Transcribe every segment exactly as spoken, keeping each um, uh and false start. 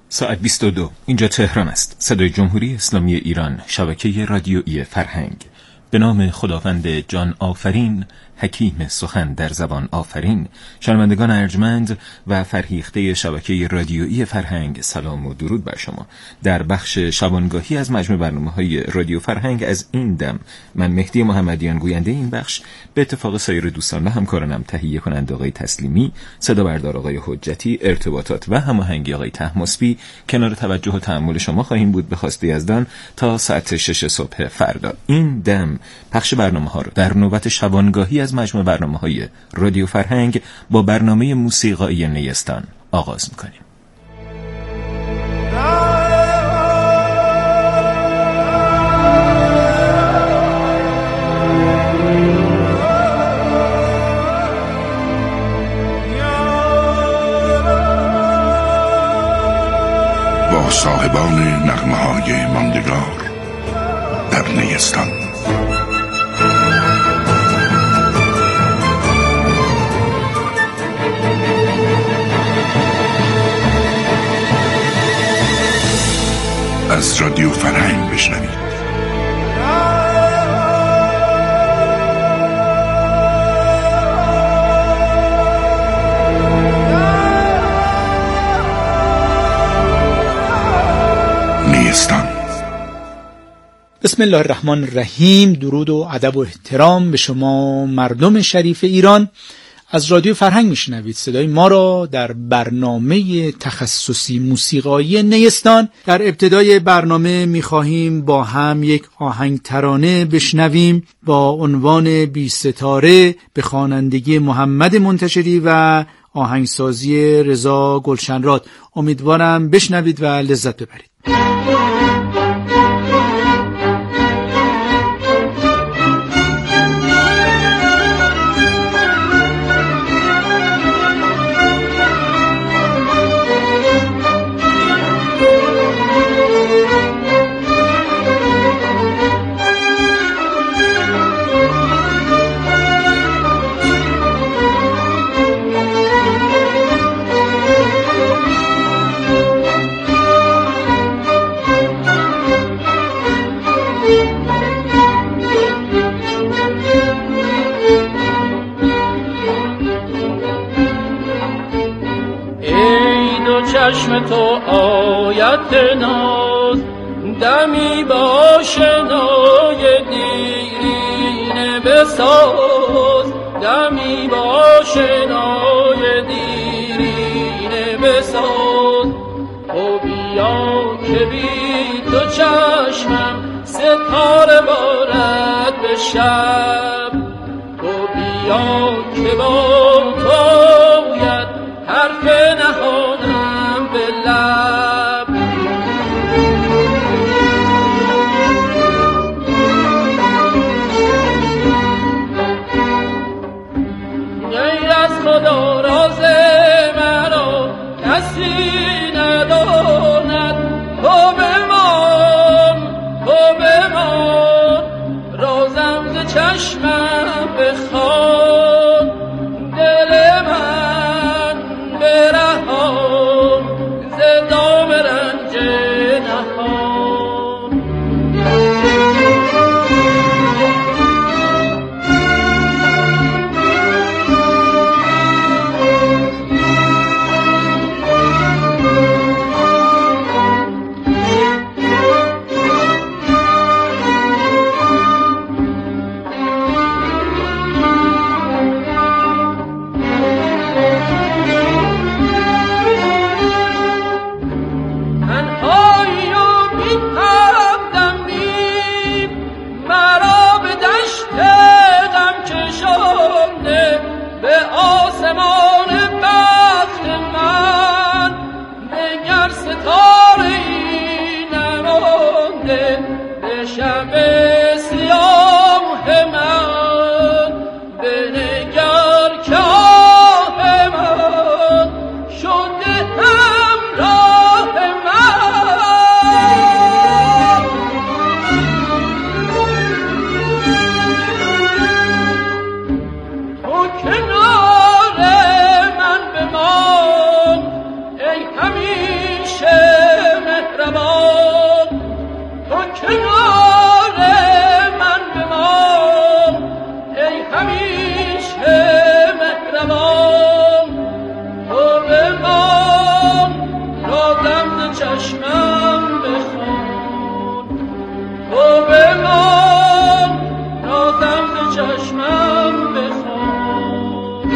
ساعت بیست و دو. اینجا تهران است. صدای جمهوری اسلامی ایران، شبکه رادیویی فرهنگ. به نام خداوند جان آفرین، حکیم سخن در زبان آفرین. شنوندگان ارجمند و فرهیخته شبکه رادیویی فرهنگ، سلام و درود بر شما. در بخش شبانگاهی از مجموع برنامه‌های رادیو فرهنگ از این دم، من مهدی محمدیان گوینده این بخش به اتفاق سایر دوستان و همکارانم تهیه کننده آقای تسلیمی، صدا بردار آقای حجتی، ارتباطات و هماهنگی آقای طهماسبی کنار توجه و تأمل شما خواهیم بود به خواسته یزدان تا ساعت شش صبح فردا. این دم پخش برنامه‌ها رو در نوبت شبانگاهی از مجموع برنامه‌های رادیو فرهنگ با برنامه موسیقایی نیستان آغاز می‌کنیم. با صاحبان نغمه‌های ماندگار در نیستان. از رادیو فرهنگ بشنوید. نیستان. بسم الله الرحمن الرحیم. درود و ادب و احترام به شما مردم شریف ایران. از رادیو فرهنگ میشنوید صدای ما را در برنامه تخصصی موسیقایی نیستان. در ابتدای برنامه میخواهیم با هم یک آهنگ ترانه بشنویم با عنوان بی ستاره به خوانندگی محمد منتشری و آهنگسازی رضا گلشنراد. امیدوارم بشنوید و لذت ببرید. چشم تو آیت ناز دمی با شنای دیرینه بساز، دمی با شنای دیرینه بساز. او بیا که بی تو چشمم ستاره بارد به شب. او بیا که با تو ید حرف نهانم به لب. غیر از خدا راز مرا کسی نداند. تو بمان، تو بمان، رازم ز چشمم بخوان. همیشه مهربان، تو بمان رازم ز چشمم بخوان، تو بمان رازم ز چشمم بخوان.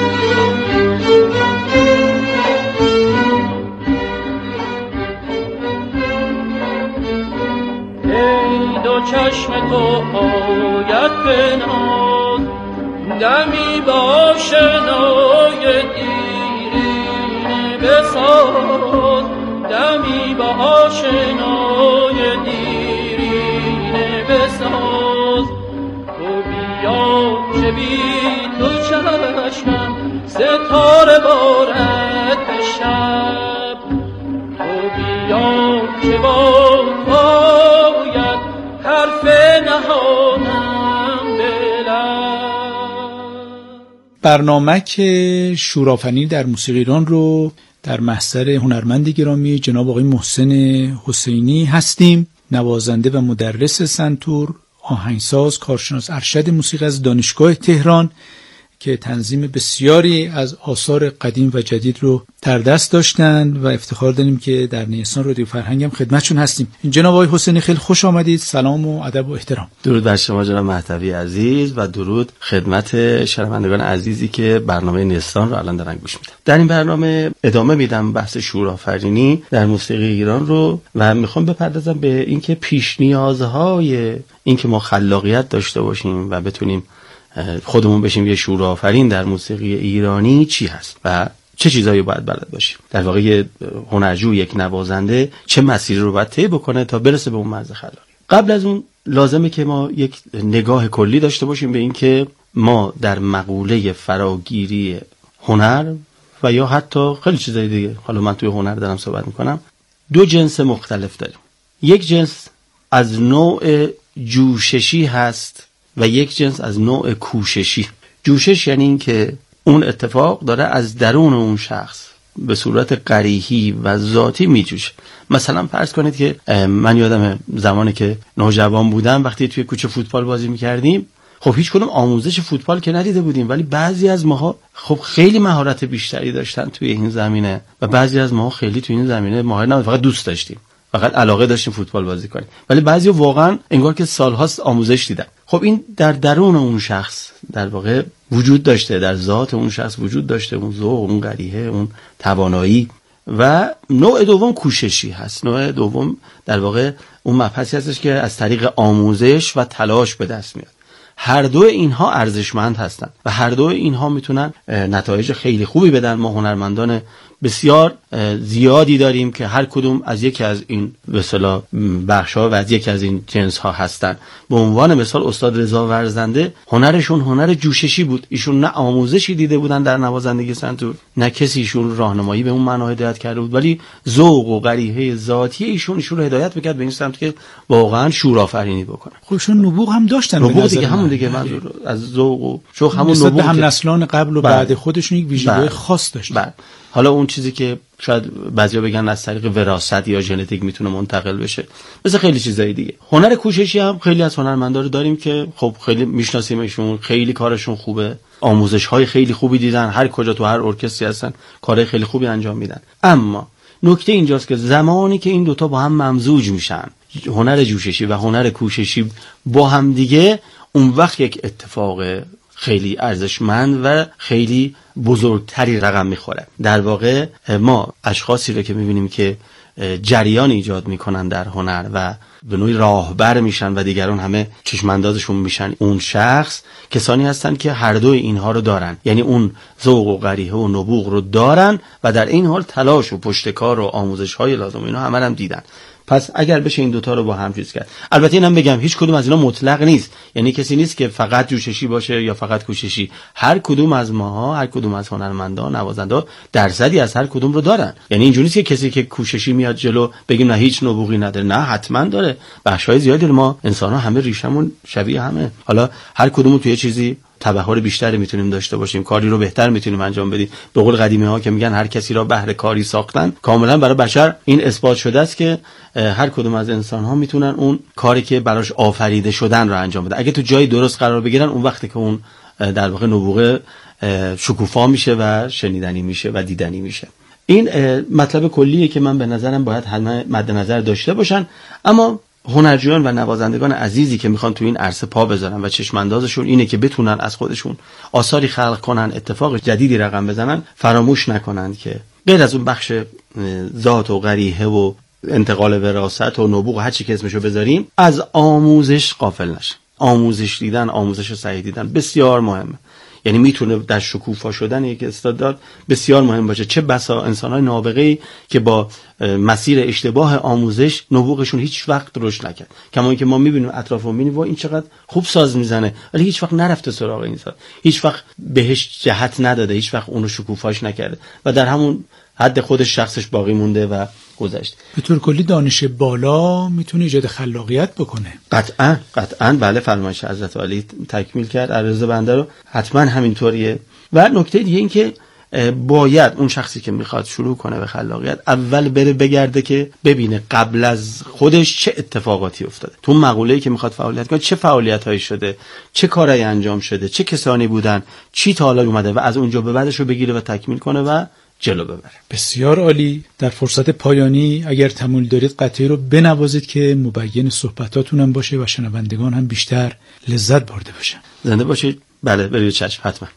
ای دو چشم تو آید به ناز، دمی با شنای دیرینه بساز، دمی با آشنای دیرینه بساز. تو بیا که بی تو چشمم ستاره بارد به شب، تو بیا که با پاید حرف نهانم بلد. برنامه که شورافنی در موسیقی ایران رو در محضر هنرمند گرامی جناب آقای محسن حسینی هستیم، نوازنده و مدرس سنتور، آهنگساز، کارشناس ارشد موسیقی از دانشگاه تهران که تنظیم بسیاری از آثار قدیم و جدید رو در دست داشتند و افتخار داریم که در نیستان رادیو فرهنگ هم خدمتشون هستیم. جناب آقای حسینی خیلی خوش آمدید. سلام و ادب و احترام. درود بر شما جناب مهدوی عزیز و درود خدمت شنوندگان عزیزی که برنامه نیستان رو الان دارن گوش میدن. در این برنامه ادامه میدم بحث شورآفرینی در موسیقی ایران رو و میخوام بپردازم به اینکه پیش نیازهای اینکه ما خلاقیت داشته باشیم و بتونیم خودمون بشیم یه شورآفرین در موسیقی ایرانی چی هست و چه چیزایی باید بلد باشیم. در واقع یه هنرجو، یک نوازنده چه مسیری رو باید طی بکنه تا برسه به اون مرز خلاقیت. قبل از اون لازمه که ما یک نگاه کلی داشته باشیم به این که ما در مقوله فراگیری هنر و یا حتی خیلی چیزای دیگه، حالا من توی هنر دارم صحبت میکنم، دو جنس مختلف داریم. یک جنس از نوع جوششی هست و یک جنس از نوع کوششی. جوشش یعنی این که اون اتفاق داره از درون اون شخص به صورت قریحی و ذاتی میجوشه. مثلا فرض کنید که من یادم زمانی که نوجوان بودم وقتی توی کوچه فوتبال بازی میکردیم، خب هیچ کدوم آموزش فوتبال که ندیده بودیم، ولی بعضی از ماها خب خیلی مهارت بیشتری داشتن توی این زمینه و بعضی از ماها خیلی توی این زمینه مهارت نداشتن، فقط دوست داشتیم، فقط علاقه داشتیم فوتبال بازی کنیم، ولی بعضی واقعا انگار که سالهاست آموزش دیدن. خب این در درون اون شخص در واقع وجود داشته، در ذات اون شخص وجود داشته، اون ذوق، اون غریحه، اون توانایی. و نوع دوم کوششی هست. نوع دوم در واقع اون مبحثی هستش که از طریق آموزش و تلاش به دست میاد. هر دو اینها ارزشمند هستند و هر دو اینها میتونن نتایج خیلی خوبی بدن. ما هنرمندان بسیار زیادی داریم که هر کدوم از یکی از این به اصطلاح بخش‌ها و از یکی از این جنس‌ها هستن. به عنوان مثال استاد رضا ورزنده هنرشون هنر جوششی بود. ایشون نه آموزشی دیده بودن در نوازندگی سنتور، نه کسی ایشون راهنمایی به اون معنا هدایت کرده بود، ولی ذوق و غریحه ذاتی ایشون ایشون رو هدایت می‌کرد به این سمت که واقعاً شورآفرینی بکنه. خودشون نبوغ هم داشتن. نبوغ دیگه همون دیگه منظور از ذوق و شو همون نبوغ هم نسلان قبل و بعد خودشون یک ویژگی خاص داشتن. حالا اون چیزی که شاید بعضیا بگن از طریق وراثت یا ژنتیک میتونه منتقل بشه، مثل خیلی چیزای دیگه. هنر کوششی هم خیلی از هنرمندا رو داریم که خب خیلی میشناسیمشون، خیلی کارشون خوبه، آموزش‌های خیلی خوبی دیدن، هر کجا تو هر ارکستری هستن کارهای خیلی خوبی انجام میدن. اما نکته اینجاست که زمانی که این دوتا با هم ممزوج میشن، هنر جوششی و هنر کوششی با هم دیگه، اون وقت یک اتفاق خیلی ارزشمند و خیلی بزرگتری رقم میخوره. در واقع ما اشخاصی رو که میبینیم که جریان ایجاد میکنن در هنر و به نوعی راهبر میشن و دیگران همه چشماندازشون میشن اون شخص، کسانی هستن که هر دوی اینها رو دارن، یعنی اون ذوق و غریحه و نبوغ رو دارن و در این حال تلاش و پشتکار و آموزش‌های لازم اینا همه هم دیدن. پس اگر بشه این دوتا رو با هم چیز کرد. البته اینم بگم هیچ کدوم از اینا مطلق نیست، یعنی کسی نیست که فقط جوششی باشه یا فقط کوششی. هر کدوم از ماها، هر کدوم از هنرمندان، نوازنده درصدی از هر کدوم رو دارن. یعنی اینجوری نیست که کسی که کوششی میاد جلو بگیم نه هیچ نبوغی نداره، نه حتما داره. بخشای زیادی ما انسان‌ها همه ریشمون شبیه همه. حالا هر کدوم تو یه چیزی تبحر بیشتری میتونیم داشته باشیم، کاری رو بهتر میتونیم انجام بدیم. به قول قدیمی ها که میگن هر کسی را بهر کاری ساختن، کاملا برای بشر این اثبات شده است که هر کدوم از انسان ها میتونن اون کاری که براش آفریده شدن رو انجام بدن. اگه تو جای درست قرار بگیرن، اون وقتی که اون در واقع نبوغ شکوفا میشه و شنیدنی میشه و دیدنی میشه. این مطلب کلیه که من به نظرم باید همه مد نظر داشته باشن. اما هنرجویان و نوازندگان عزیزی که میخوان تو این عرصه پا بذارن و چشم اندازشون اینه که بتونن از خودشون آثاری خلق کنن، اتفاق جدیدی رقم بزنن، فراموش نکنن که غیر از اون بخش ذات و غریحه و انتقال وراثت و نبوغ هر چی که اسمشو بذاریم، از آموزش غافل نشن. آموزش دیدن، آموزش صحیح دیدن بسیار مهمه. یعنی میتونه در شکوفا شدن یک استعداد بسیار مهم باشه. چه بسا انسان‌های نابغه‌ای که با مسیر اشتباه آموزش نبوغشون هیچ وقت رشد نکرد. کما اینکه ما میبینیم اطرافمون میبینیم این چقدر خوب ساز میزنه ولی هیچ وقت نرفته سراغ این ساز، هیچ وقت بهش جهت نداده، هیچ وقت اونو شکوفاش نکرده و در همون حد خودش شخصش باقی مونده و گذشت. به طور کلی دانش بالا میتونه ایجاد خلاقیت بکنه. قطعا قطعا بله، فرمایش حضرت علی تکمیل کرد عرض بنده رو، حتما همینطوریه. و نکته دیگه این که باید اون شخصی که میخواد شروع کنه به خلاقیت اول بره بگرده که ببینه قبل از خودش چه اتفاقاتی افتاده، تو مقوله‌ای که میخواد فعالیت کنه چه فعالیت‌هایی شده، چه کارایی انجام شده، چه کسانی بودن، چی تا حالا اومده و از اونجا به بعدش رو بگیره و تکمیل کنه و جلو ببره. بسیار عالی. در فرصت پایانی اگر تمایل دارید قطعی رو بنوازید که مبین صحبتاتون هم باشه و شنوندگان هم بیشتر لذت برده باشن. زنده باشید. بله برید چشم حتما.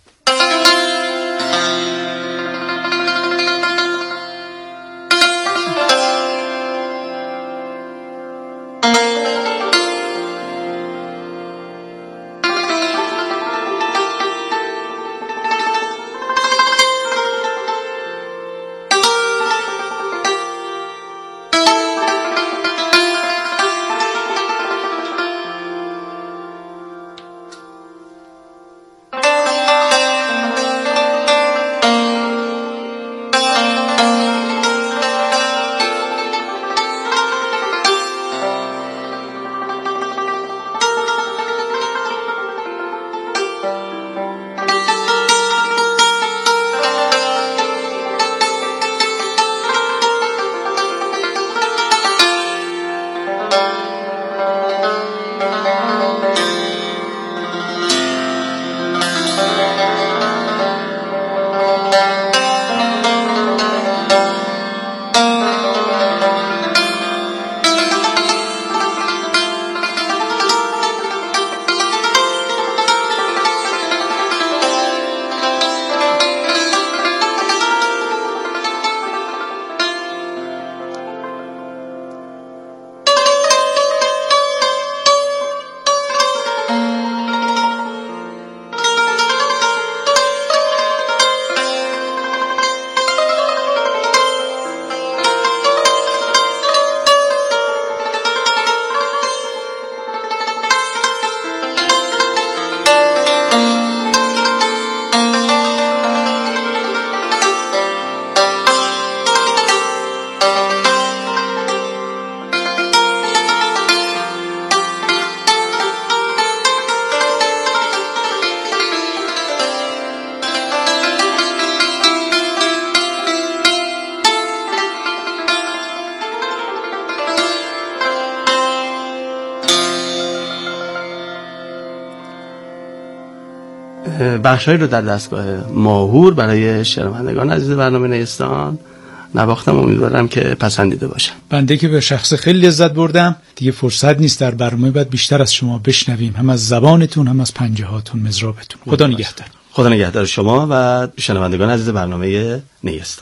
بخشایی رو در دستگاه ماهور برای شنوندگان عزیز برنامه نیستان نواختم. امیدوارم که پسندیده باشن. بنده که به شخص خیلی لذت بردم. دیگه فرصت نیست در برنامه بعد بیشتر از شما بشنویم، هم از زبانتون هم از پنجه هاتون، مزرابتون. خدا نگهدار. خدا نگهدار شما و شنوندگان عزیز برنامه نیستان.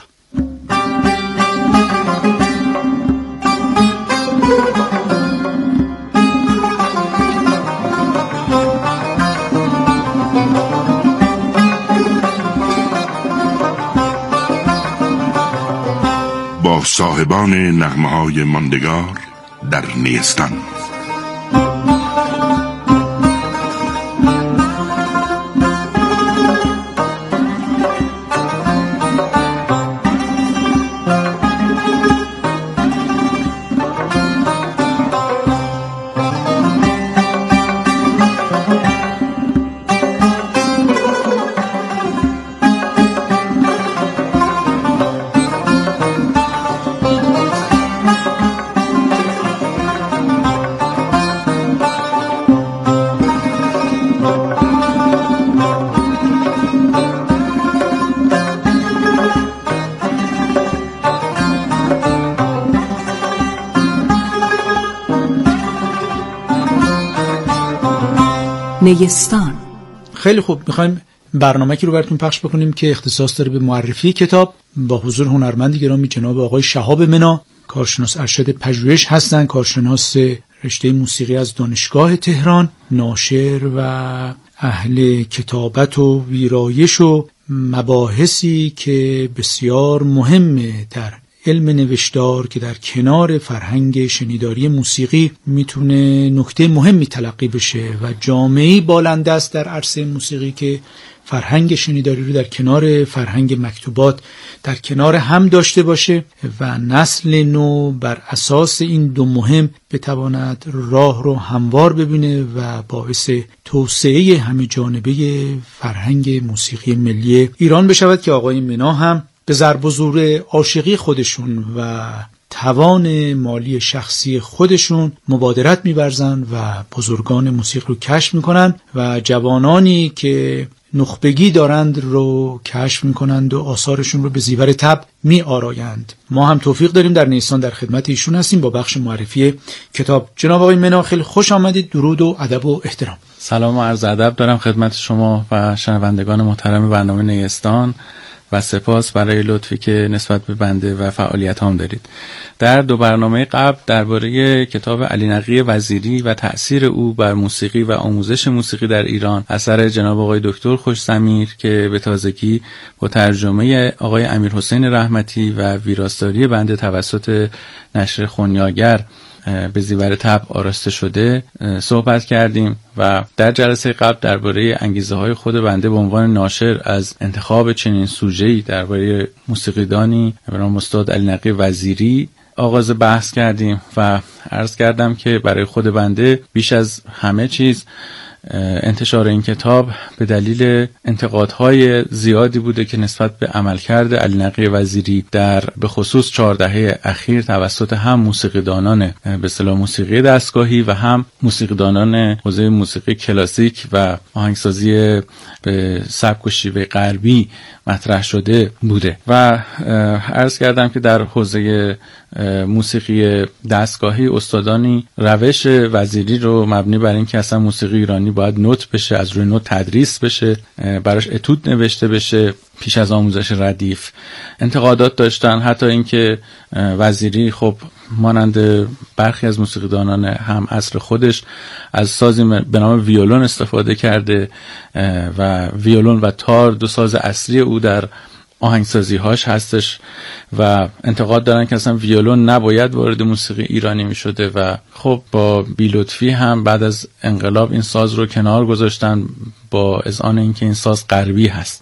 با صاحبان نغمه‌های ماندگار در نیستان. نیستان. خیلی خوب، میخوایم برنامه‌ای رو براتون پخش بکنیم که اختصاص داره به معرفی کتاب با حضور هنرمند گرامی جناب آقای شهاب منا، کارشناس ارشد پژوهش هستن، کارشناس رشته موسیقی از دانشگاه تهران، ناشر و اهل کتابت و ویرایش و مباحثی که بسیار مهمه در علم نوشتار که در کنار فرهنگ شنیداری موسیقی میتونه نکته مهمی تلقی بشه و جامعه‌ای بالنده است در عرصه موسیقی که فرهنگ شنیداری رو در کنار فرهنگ مکتوبات در کنار هم داشته باشه و نسل نو بر اساس این دو مهم بتواند راه رو هموار ببینه و باعث توسعه همه جانبه فرهنگ موسیقی ملی ایران بشود که آقای منا هم به ضرب و زور عاشقی خودشون و توان مالی شخصی خودشون مبادرت می‌ورزن و بزرگان موسیقی رو کشف میکنن و جوانانی که نخبگی دارند رو کشف میکنند و آثارشون رو به زیور طبع می آرایند. ما هم توفیق داریم در نیستان در خدمت ایشون هستیم با بخش معرفی کتاب. جناب آقای منا خیلی خوش آمدید، درود و ادب و احترام. سلام و عرض ادب دارم خدمت شما و شنوندگان محترم برنامه نیستان و سپاس برای لطفی که نسبت به بنده و فعالیت هم دارید. در دو برنامه قبل درباره کتاب علی نقی وزیری و تأثیر او بر موسیقی و آموزش موسیقی در ایران اثر جناب آقای دکتر خوشضمیر که به تازگی با ترجمه آقای امیرحسین رحمتی و ویراستاری بنده توسط نشر خونیاگر به زیور طبع آراسته شده صحبت کردیم و در جلسه قبل درباره انگیزه های خود بنده به عنوان ناشر از انتخاب چنین سوژه‌ای درباره موسیقیدانی به نام استاد علی نقی وزیری آغاز بحث کردیم و عرض کردم که برای خود بنده بیش از همه چیز انتشار این کتاب به دلیل انتقادهای زیادی بوده که نسبت به عملکرد علی نقی وزیری در به خصوص چهار دهه اخیر توسط هم موسیقیدانان به اصطلاح موسیقی دستگاهی و هم موسیقیدانان حوزه موسیقی کلاسیک و آهنگسازی به سبک و شیوه غربی مطرح شده بوده و عرض کردم که در حوزه موسیقی دستگاهی استادانی روش وزیری رو مبنی بر این که اصلا موسیقی ایرانی باید نوت بشه، از روی نوت تدریس بشه، براش اتود نوشته بشه پیش از آموزش ردیف انتقادات داشتن. حتی اینکه وزیری خب مانند برخی از موسیقیدانان هم عصر خودش از سازی به نام ویولون استفاده کرده و ویولون و تار دو ساز اصلی او در آهنگسازی هاش هستش و انتقاد دارن که اصلا ویولون نباید وارد موسیقی ایرانی می شده و خب با بی‌لطفی هم بعد از انقلاب این ساز رو کنار گذاشتن با اذعان اینکه این ساز غربی هست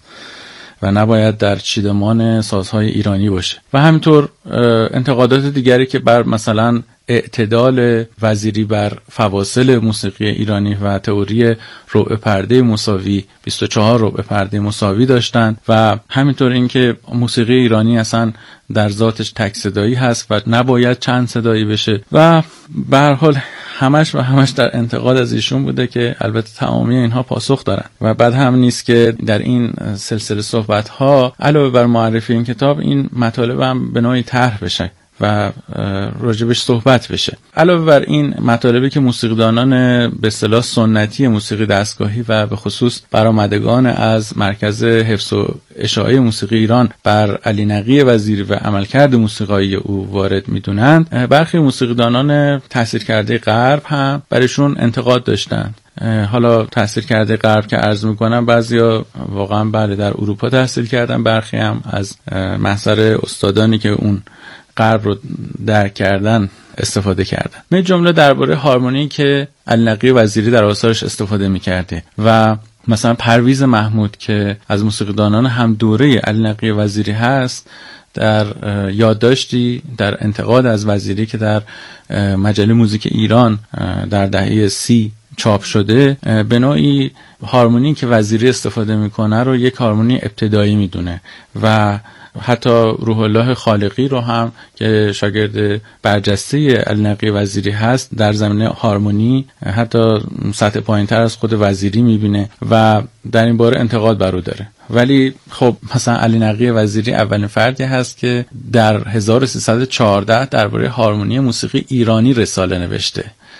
و نباید در چیدمان سازهای ایرانی باشه. و همینطور انتقادات دیگری که بر مثلا اعتدال وزیری بر فواصل موسیقی ایرانی و تئوری ربع پرده مساوی بیست و چهار ربع پرده مساوی داشتند و همینطور اینکه موسیقی ایرانی اصلا در ذاتش تک صدایی هست و نباید چند صدایی بشه و به هر حال همش و همش در انتقاد از ایشون بوده که البته تمامی اینها پاسخ دارن و بعد هم نیست که در این سلسله صحبت ها علاوه بر معرفی این کتاب این مطالب هم به نوعی طرح بشه و راجبش صحبت بشه. علاوه بر این مطالبی که موسیقیدانان به اصطلاح سنتی موسیقی دستگاهی و به خصوص برآمدگان از مرکز حفظ و اشاعه موسیقی ایران بر علی نقی وزیری و عملکرد موسیقایی او وارد میدونند، برخی موسیقیدانان تاثیر کرده غرب هم برایشون انتقاد داشتند. حالا تحصیل کرده غرب که عرض میکنم بعضیا واقعا بله در اروپا تحصیل کردن، برخی هم از محضر استادانی که اون غرب رو درک کردن استفاده کردن. من جمله درباره هارمونی که علی نقی وزیری در آثارش استفاده میکرده و مثلا پرویز محمود که از موسیقیدانان هم دوره علی نقی وزیری هست در یادداشتی در انتقاد از وزیری که در مجله موزیک ایران در دهه سی چاپ شده به نوعی هارمونی که وزیری استفاده میکنه رو یک هارمونی ابتدایی میدونه و حتی روح الله خالقی رو هم که شاگرد برجسته علی نقی وزیری هست در زمینه هارمونی حتی سطح پایین‌تر از خود وزیری میبینه و در این باره انتقاد بر او داره. ولی خب مثلا علی نقی وزیری اولین فردی هست که در هزار و سیصد و چهارده درباره هارمونی موسیقی ایرانی رساله نوشته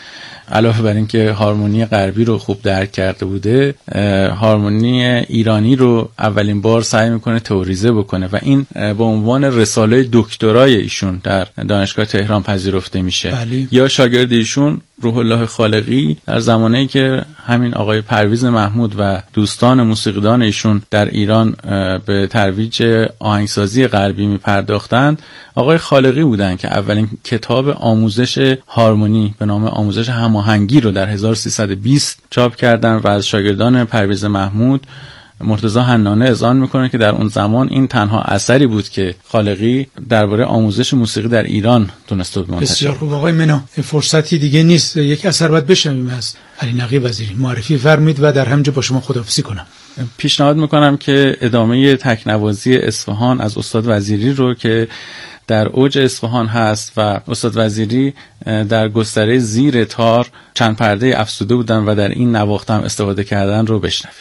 علاوه بر اینکه هارمونی غربی رو خوب درک کرده بوده، هارمونی ایرانی رو اولین بار سعی میکنه تئوریزه بکنه و این به عنوان رساله دکترای ایشون در دانشگاه تهران پذیرفته میشه. بله. یا شاگرد ایشون روح الله خالقی در زمانی که همین آقای پرویز محمود و دوستان موسیقیدان ایشون در ایران به ترویج آهنگسازی غربی میپرداختند، آقای خالقی بودن که اولین کتاب آموزش هارمونی به نام آموزش هماهنگی رو در هزار و سیصد و بیست چاپ کردن و از شاگردان پرویز محمود مرتضی حنانه اذعان میکنه که در اون زمان این تنها اثری بود که خالقی درباره آموزش موسیقی در ایران تونسته بود منتشر. بسیار خوب آقای منا، فرصتی دیگه نیست، یک اثر باید بشنویم از علی نقی وزیری. معرفی فرمید و در همینجا با شما خداحافظی کنم. پیشنهاد میکنم که ادامه تکنوازی اصفهان از استاد وزیری رو که در اوج اصفهان هست و استاد وزیری در گستره زیر تار چند پرده افسوده بودن و در این نواخت هم استفاده کردن رو بشنویم.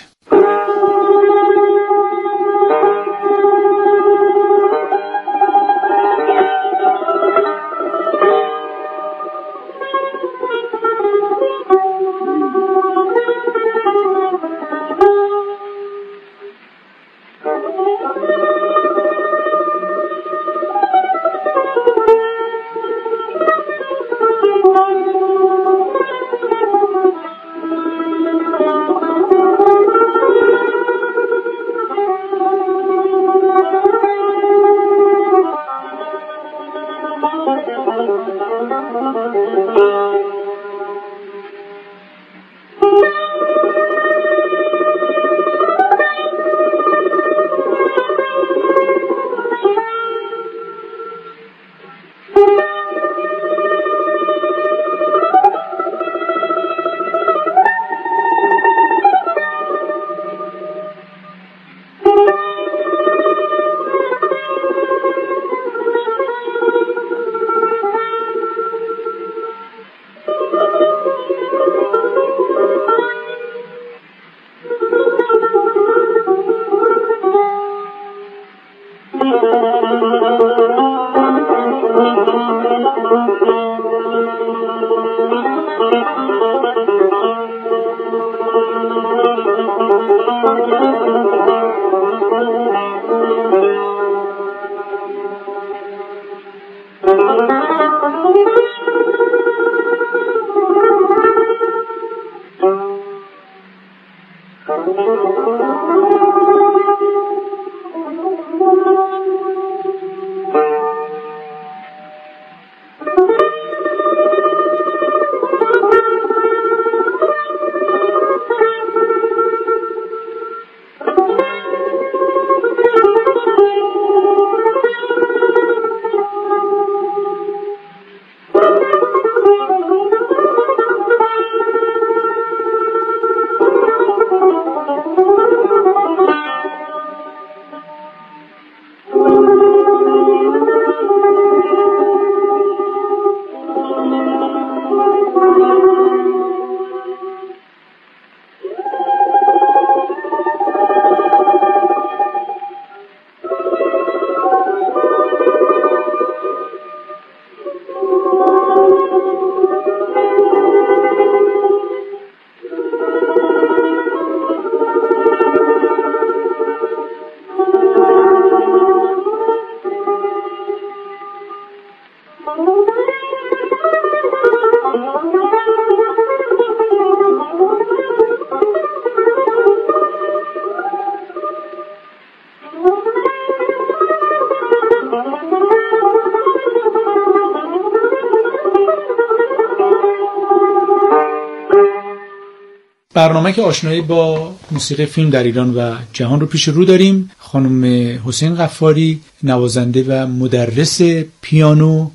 برنامه که آشنایی با موسیقی فیلم در ایران و جهان رو پیش رو داریم. خانم حسین غفاری نوازنده و مدرس پیانو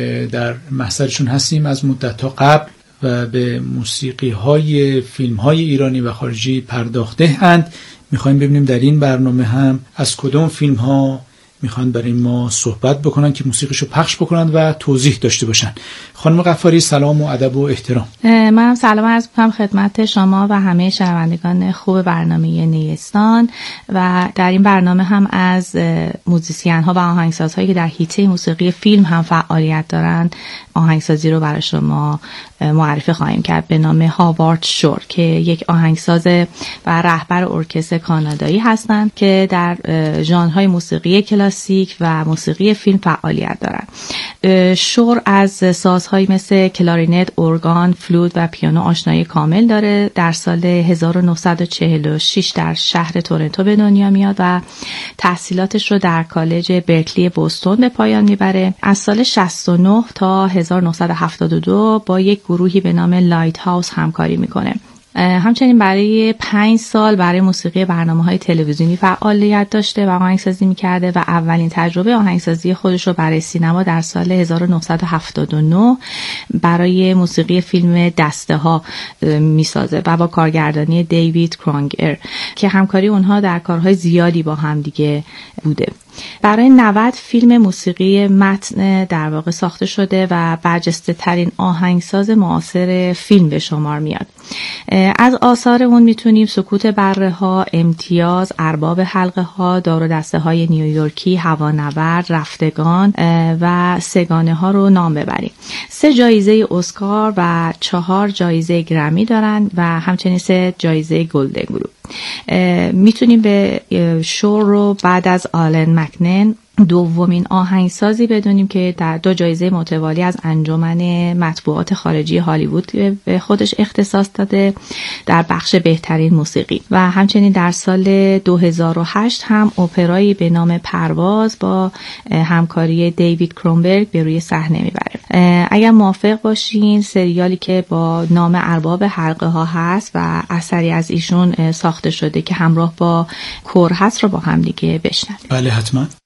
در محضرشون هستیم از مدت‌ها قبل و به موسیقی های فیلم های ایرانی و خارجی پرداخته اند. میخوایم ببینیم در این برنامه هم از کدام فیلم ها میخوان برای ما صحبت بکنن که موسیقیشو پخش بکنن و توضیح داشته باشن. خانم غفاری سلام و ادب و احترام. من سلام عرض می‌کنم خدمت شما و همه شنوندگان خوب برنامه نیستان و در این برنامه هم از موزیسین ها و آهنگسازهایی که در حیطه موسیقی فیلم هم فعالیت دارند آهنگسازی رو برای شما معرفی خواهیم کرد به نام هاوارد شور که یک آهنگساز و رهبر ارکستر کانادایی هستند که در ژانرهای موسیقی کلاسیک و موسیقی فیلم فعالیت دارند. شور از سازهایی مثل کلارینت، ارگان، فلوت و پیانو آشنایی کامل داره. در سال هزار و نهصد و چهل و شش در شهر تورنتو به دنیا میاد و تحصیلاتش رو در کالج برکلی بوستون به پایان میبره. از سال شصت و نه تا هزار و نهصد و هفتاد و دو با یک گروهی به نام لایت هاوس همکاری میکنه. همچنین برای پنج سال برای موسیقی برنامه‌های تلویزیونی فعالیت داشته و آهنگسازی می‌کرده و اولین تجربه آهنگسازی خودش رو برای سینما در سال هزار و نهصد و هفتاد و نه برای موسیقی فیلم دسته ها می‌سازه و با کارگردانی دیوید کرانگر که همکاری اونها در کارهای زیادی با هم دیگه بوده. برای نود فیلم موسیقی متن در واقع ساخته شده و برجسته ترین آهنگساز معاصر فیلم به شمار میاد. از آثار اون میتونیم سکوت بره ها، امتیاز، ارباب حلقه ها، دار و دسته های نیویورکی، هوانورد، رفتگان و سگانه ها رو نام ببریم. سه جایزه اسکار و چهار جایزه گرمی دارن و همچنین سه جایزه گلدن گلوب. میتونیم به شور رو بعد از آلن مکنن دومین آهنگسازی بدونیم که در دو جایزه متوالی از انجمن مطبوعات خارجی هالیوود به خودش اختصاص داده در بخش بهترین موسیقی و همچنین در سال دو هزار و هشت هم اپرایی به نام پرواز با همکاری دیوید کرونبرگ به روی صحنه میبره. اگر موافق باشین سریالی که با نام ارباب حلقه ها هست و اثری از ایشون ساخته شده که همراه با کور هست رو با هم دیگه بشنویم. بله حتما.